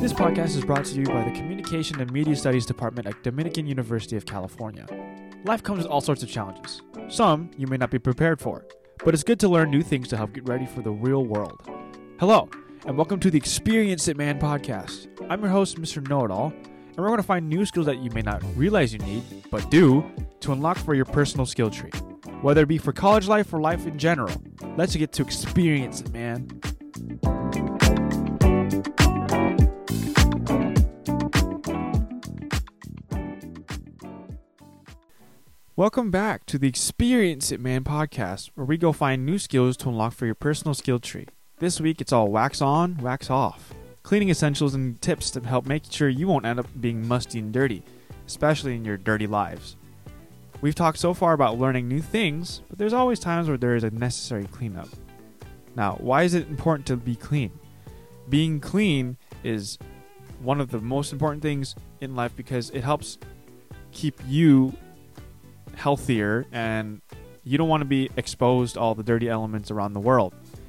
This podcast is brought to you by the Communication and Media Studies Department at Dominican University of California. Life comes with all sorts of challenges. Some you may not be prepared for, but it's good to learn new things to help get ready for the real world. Hello, and welcome to the Experience It Man podcast. I'm your host, Mr. Know-It-All, and we're going to find new skills that you may not realize you need, but do, to unlock for your personal skill tree. Whether it be for college life or life in general, let's get to experience it, man. Welcome back to the Experience It Man podcast, where we go find new skills to unlock for your personal skill tree. This week, it's all wax on, wax off. Cleaning essentials and tips to help make sure you won't end up being musty and dirty, especially in your dirty lives. We've talked so far about learning new things, but there's always times where there is a necessary cleanup. Now, why is it important to be clean? Being clean is one of the most important things in life because it helps keep you healthier, and you don't want to be exposed to all the dirty elements around the world.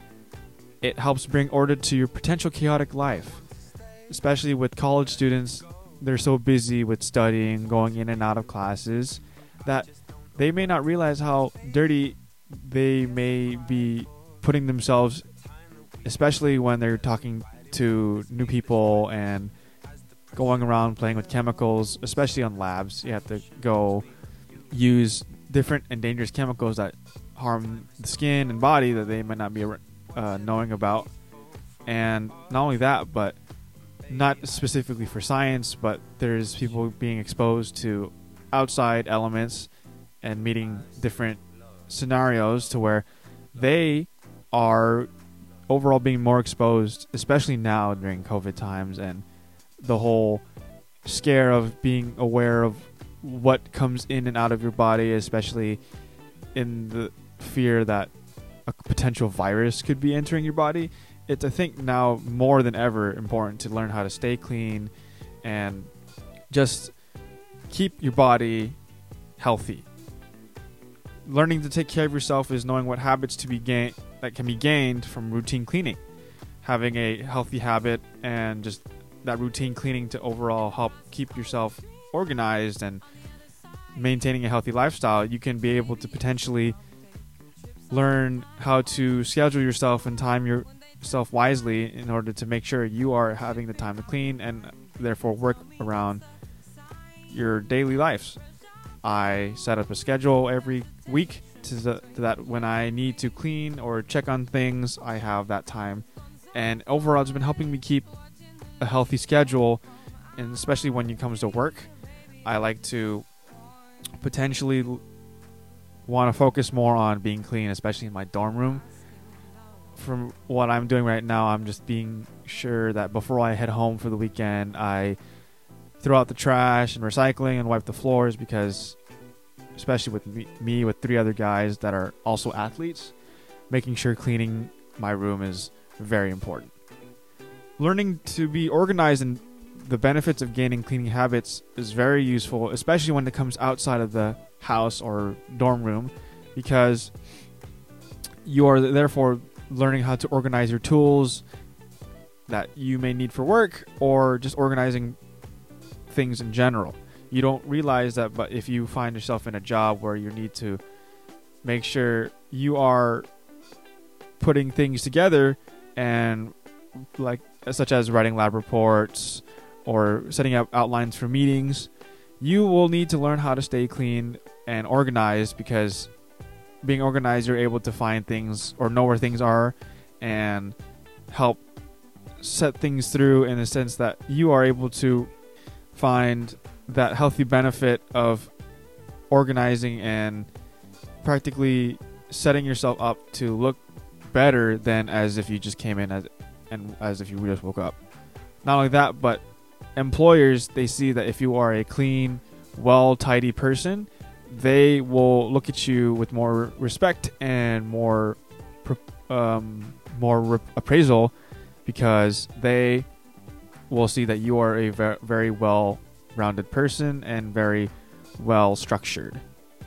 It helps bring order to your potential chaotic life, especially with college students. They're so busy with studying, going in and out of classes, that they may not realize how dirty they may be putting themselves, especially when they're talking to new people and going around playing with chemicals, especially on labs. You have to go use different and dangerous chemicals that harm the skin and body that they might not be knowing about. And not only that, but not specifically for science, but there's people being exposed to outside elements and meeting different scenarios to where they are overall being more exposed, especially now during COVID times and the whole scare of being aware of what comes in and out of your body, especially in the fear that a potential virus could be entering your body. It's, I think, now more than ever important to learn how to stay clean and just keep your body healthy. Learning to take care of yourself is knowing what habits to be that can be gained from routine cleaning. Having a healthy habit and just that routine cleaning to overall help keep yourself organized and maintaining a healthy lifestyle, you can be able to potentially learn how to schedule yourself and time yourself wisely in order to make sure you are having the time to clean and therefore work around your daily lives. I set up a schedule every week to that when I need to clean or check on things, I have that time. And overall, it's been helping me keep a healthy schedule, and especially when it comes to work. I like to potentially want to focus more on being clean, especially in my dorm room. From what I'm doing right now, I'm just being sure that before I head home for the weekend, I throw out the trash and recycling and wipe the floors, because especially with me with 3 other guys that are also athletes, making sure cleaning my room is very important. Learning to be organized and the benefits of gaining cleaning habits is very useful, especially when it comes outside of the house or dorm room, because you are therefore learning how to organize your tools that you may need for work, or just organizing things in general. You don't realize that, but if you find yourself in a job where you need to make sure you are putting things together, and like such as writing lab reports or setting up outlines for meetings, you will need to learn how to stay clean and organized, because being organized, you're able to find things or know where things are and help set things through in the sense that you are able to find that healthy benefit of organizing and practically setting yourself up to look better than as if you just came in as if you just woke up. Not only that, but employers, they see that if you are a clean, well, tidy person, they will look at you with more respect and more appraisal, because they will see that you are a very well-rounded person and very well structured.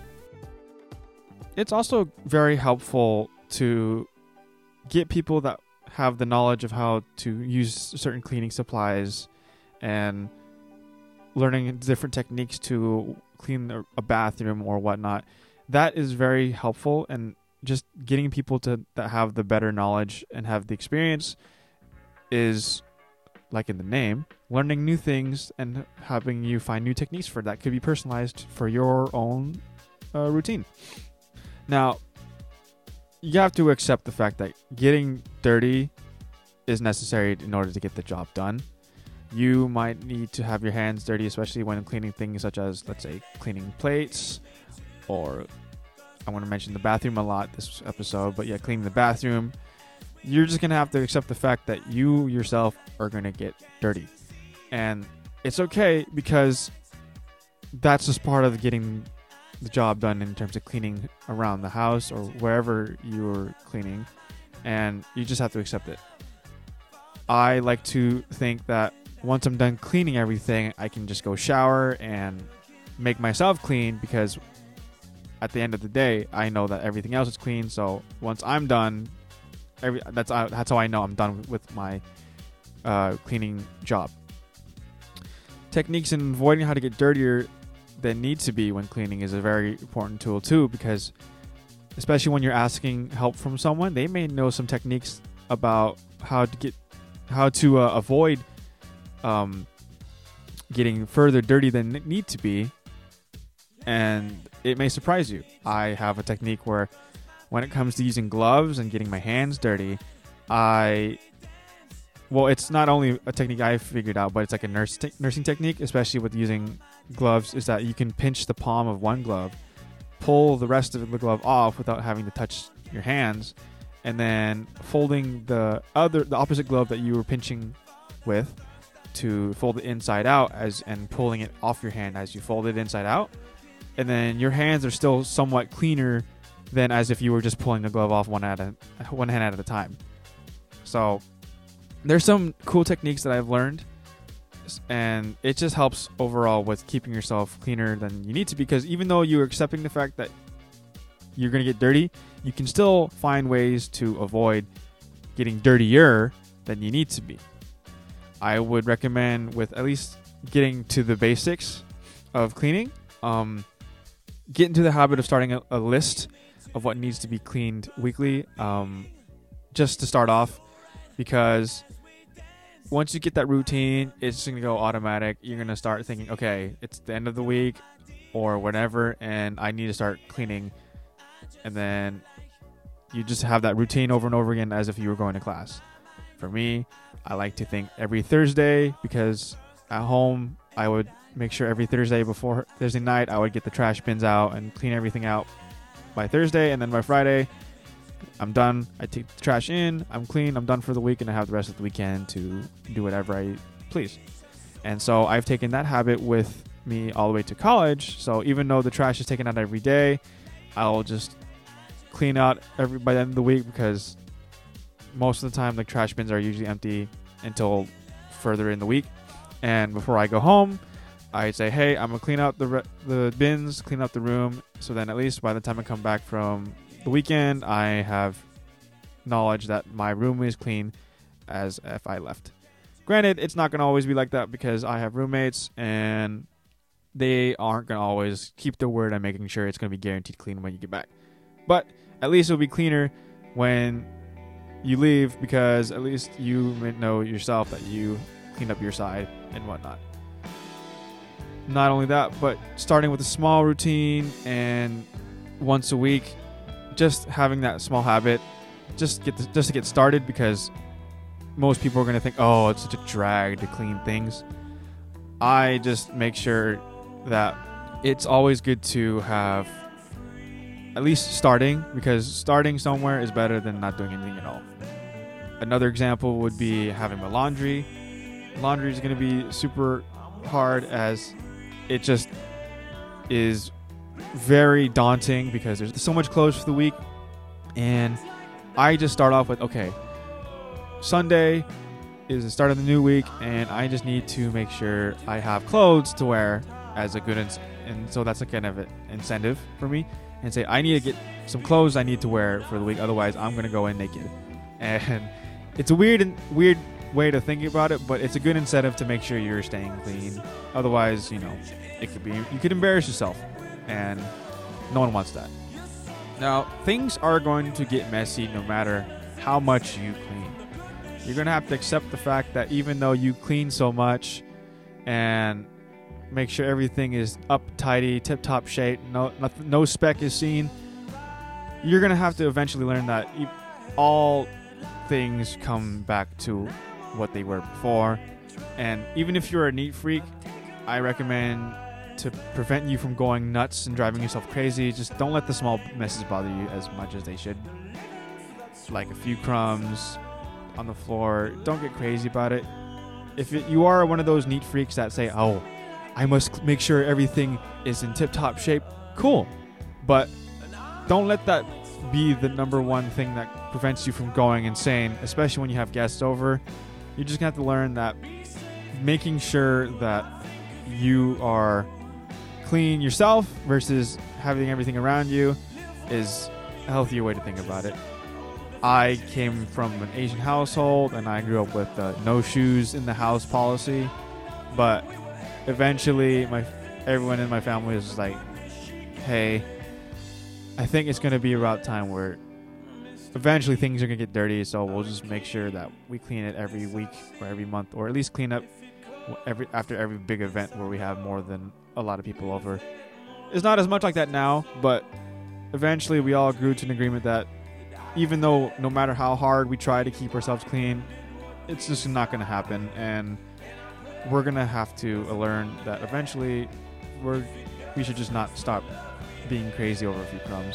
It's also very helpful to get people that have the knowledge of how to use certain cleaning supplies and learning different techniques to clean a bathroom or whatnot. That is very helpful, and just getting people that have the better knowledge and have the experience is, like in the name, learning new things and having you find new techniques for that could be personalized for your own routine. Now, you have to accept the fact that getting dirty is necessary in order to get the job done. You might need to have your hands dirty, especially when cleaning things such as, let's say, cleaning plates, or I want to mention the bathroom a lot this episode, but yeah, cleaning the bathroom. You're just going to have to accept the fact that you yourself are going to get dirty. And it's okay, because that's just part of getting the job done in terms of cleaning around the house or wherever you're cleaning, and you just have to accept it. I like to think that once I'm done cleaning everything, I can just go shower and make myself clean, because at the end of the day, I know that everything else is clean. So once I'm done, that's how I know I'm done with my cleaning job. Techniques in avoiding how to get dirtier than need to be when cleaning is a very important tool too, because especially when you're asking help from someone, they may know some techniques about how to avoid getting further dirty than it need to be, and it may surprise you. I have a technique where when it comes to using gloves and getting my hands dirty, it's not only a technique I figured out, but it's like a nursing technique, especially with using gloves, is that you can pinch the palm of one glove, pull the rest of the glove off without having to touch your hands, and then folding the opposite glove that you were pinching with to fold it inside out and pulling it off your hand as you fold it inside out. And then your hands are still somewhat cleaner than as if you were just pulling the glove off one hand at a time. So there's some cool techniques that I've learned, and it just helps overall with keeping yourself cleaner than you need to, because even though you're accepting the fact that you're going to get dirty, you can still find ways to avoid getting dirtier than you need to be. I would recommend, with at least getting to the basics of cleaning, get into the habit of starting a list of what needs to be cleaned weekly, just to start off, because once you get that routine, it's going to go automatic. You're going to start thinking, okay, it's the end of the week or whatever, and I need to start cleaning. And then you just have that routine over and over again as if you were going to class. For me, I like to think every Thursday, because at home, I would make sure every Thursday before Thursday night, I would get the trash bins out and clean everything out by Thursday. And then by Friday, I'm done. I take the trash in, I'm clean, I'm done for the week, and I have the rest of the weekend to do whatever I please. And so I've taken that habit with me all the way to college. So even though the trash is taken out every day, I'll just clean out by the end of the week, because most of the time the trash bins are usually empty until further in the week. And before I go home, I say, hey, I'm going to clean out the bins, clean out the room, so then at least by the time I come back from the weekend, I have knowledge that my room is clean as if I left. Granted, it's not going to always be like that, because I have roommates and they aren't going to always keep their word on making sure it's going to be guaranteed clean when you get back. But at least it'll be cleaner when you leave, because at least you know yourself that you cleaned up your side and whatnot. Not only that, but starting with a small routine and once a week, just having that small habit, just to get started, because most people are going to think, oh, it's such a drag to clean things. I just make sure that it's always good to have at least starting, because starting somewhere is better than not doing anything at all. Another example would be having my laundry. Laundry is going to be super hard, as it just is very daunting, because there's so much clothes for the week. And I just start off with, okay, Sunday is the start of the new week, and I just need to make sure I have clothes to wear as a good and so that's a kind of an incentive for me, and say I need to get some clothes I need to wear for the week, otherwise I'm going to go in naked. And it's a weird way to think about it, but it's a good incentive to make sure you're staying clean. Otherwise, you could embarrass yourself, and no one wants that. Now, things are going to get messy no matter how much you clean. You're going to have to accept the fact that even though you clean so much and make sure everything is up tidy, tip-top shape, no speck is seen, you're going to have to eventually learn that all things come back to what they were before. And even if you're a neat freak, I recommend, to prevent you from going nuts and driving yourself crazy, just don't let the small messes bother you as much as they should. Like a few crumbs on the floor, don't get crazy about it. If you are one of those neat freaks that say, oh, I must make sure everything is in tip-top shape, cool. But don't let that be the number one thing that prevents you from going insane, especially when you have guests over. You're just going to have to learn that making sure that you are clean yourself versus having everything around you is a healthier way to think about it. I came from an Asian household, and I grew up with no shoes in the house policy. But eventually, everyone in my family was like, hey, I think it's going to be about time where eventually things are going to get dirty, so we'll just make sure that we clean it every week or every month, or at least clean up after every big event where we have more than a lot of people over. It's not as much like that now, but eventually we all grew to an agreement that even though no matter how hard we try to keep ourselves clean, it's just not going to happen, and we're going to have to learn that eventually we should just not stop being crazy over a few crumbs.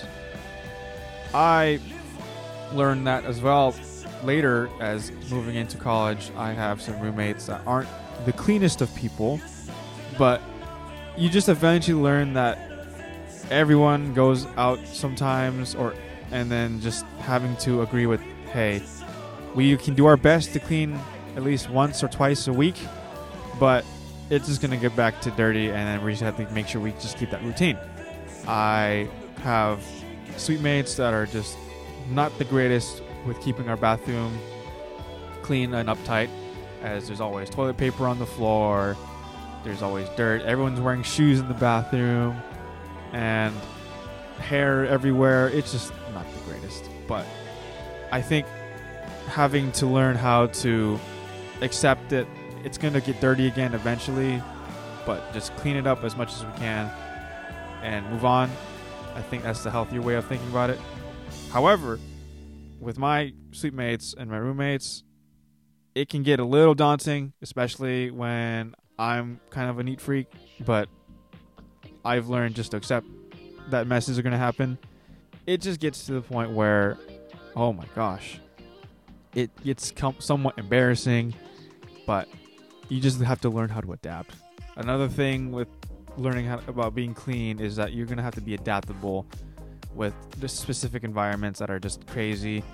I learned that as well later as moving into college. I have some roommates that aren't the cleanest of people, but you just eventually learn that everyone goes out sometimes, and then just having to agree with, hey, we can do our best to clean at least once or twice a week, but it's just going to get back to dirty, and then we just have to make sure we just keep that routine. I have suite mates that are just not the greatest with keeping our bathroom clean and uptight, as there's always toilet paper on the floor, there's always dirt, everyone's wearing shoes in the bathroom, and hair everywhere. It's just not the greatest. But I think having to learn how to accept it, it's going to get dirty again eventually, but just clean it up as much as we can and move on. I think that's the healthier way of thinking about it. However, with my suite mates and my roommates, it can get a little daunting, especially when I'm kind of a neat freak, but I've learned just to accept that messes are going to happen. It just gets to the point where, oh my gosh, it gets somewhat embarrassing, but you just have to learn how to adapt. Another thing with learning about being clean is that you're going to have to be adaptable with the specific environments that are just crazy.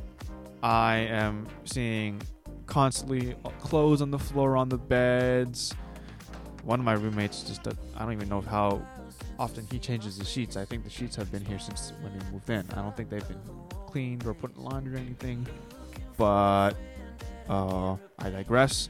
I am seeing constantly clothes on the floor, on the beds. One of my roommates I don't even know how often he changes the sheets. I think the sheets have been here since when he moved in. I don't think they've been cleaned or put in laundry or anything, but I digress.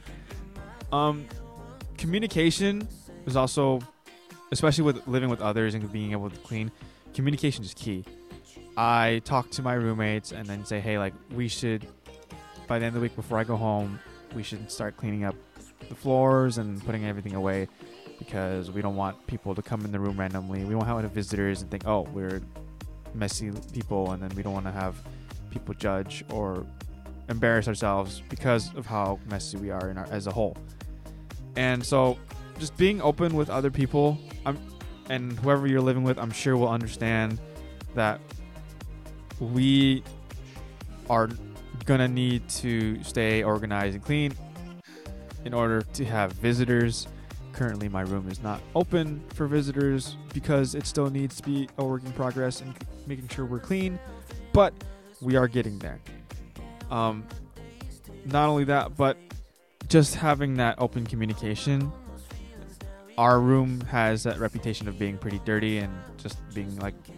Communication is also, especially with living with others and being able to clean, communication is key. I talk to my roommates and then say, hey, like, we should, by the end of the week before I go home, we should start cleaning up the floors and putting everything away, because we don't want people to come in the room randomly. We don't want to have visitors and think, oh, we're messy people, and then we don't want to have people judge or embarrass ourselves because of how messy we are as a whole. And so just being open with other people, and whoever you're living with, I'm sure will understand that we are gonna need to stay organized and clean in order to have visitors. Currently my room is not open for visitors because it still needs to be a work in progress and making sure we're clean, but we are getting there. Not only that, but just having that open communication. Our room has that reputation of being pretty dirty and just being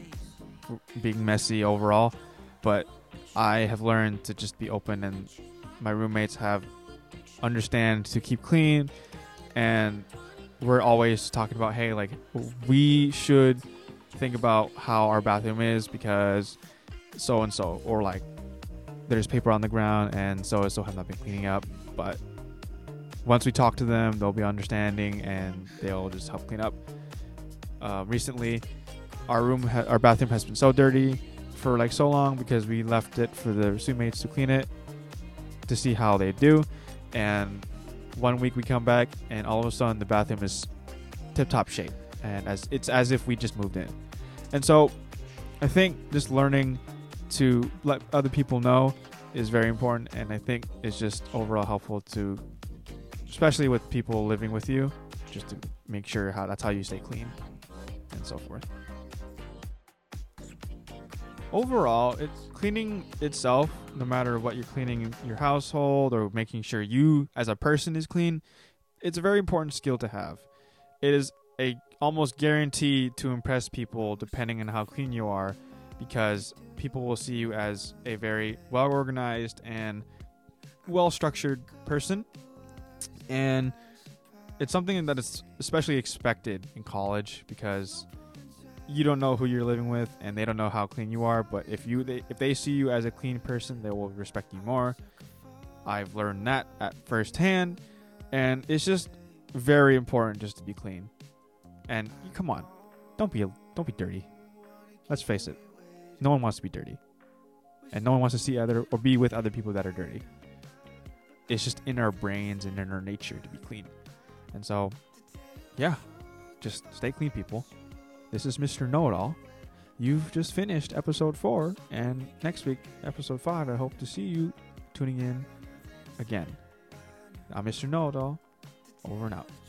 messy overall, but I have learned to just be open, and my roommates have understand to keep clean, and we're always talking about, hey, like, we should think about how our bathroom is because so and so, or like there's paper on the ground and so have not been cleaning up. But once we talk to them, they'll be understanding and they'll just help clean up. Recently, our bathroom has been so dirty for like so long because we left it for the roommates to clean it to see how they do. And one week we come back and all of a sudden the bathroom is tip-top shape, and it's as if we just moved in. And so I think just learning to let other people know is very important, and I think it's just overall helpful to, especially with people living with you, just to make sure that's how you stay clean and so forth. Overall, it's cleaning itself, no matter what you're cleaning your household or making sure you as a person is clean, it's a very important skill to have. It is a almost guarantee to impress people depending on how clean you are, because people will see you as a very well organized and well structured person. And it's something that is especially expected in college because you don't know who you're living with and they don't know how clean you are. But if they see you as a clean person, they will respect you more. I've learned that at firsthand, and it's just very important just to be clean. And come on, don't be dirty. Let's face it, no one wants to be dirty, and no one wants to see other or be with other people that are dirty. It's just in our brains and in our nature to be clean. And so, yeah, just stay clean, people. This is Mr. Know-It-All. You've just finished episode 4, and next week, episode 5, I hope to see you tuning in again. I'm Mr. Know-It-All. Over and out.